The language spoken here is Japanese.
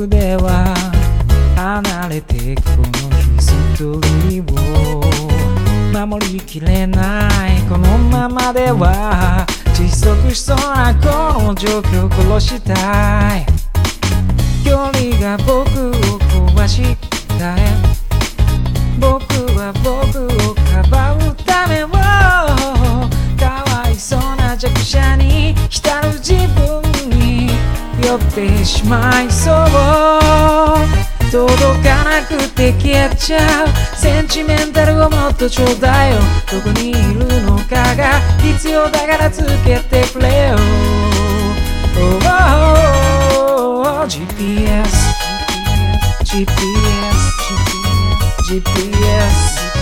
僕では離れていくこのヒストリーを守りきれないこのままでは窒息しそうなこの状況を殺したい距離が僕を壊したい僕は僕をかばうためをかわいそうな弱者に浸る自分に酔ってしまいそう届かなくて消えちゃうセンチメンタルをもっとちょうだいよどこにいるのかが必要だからつけてくれよ、GPS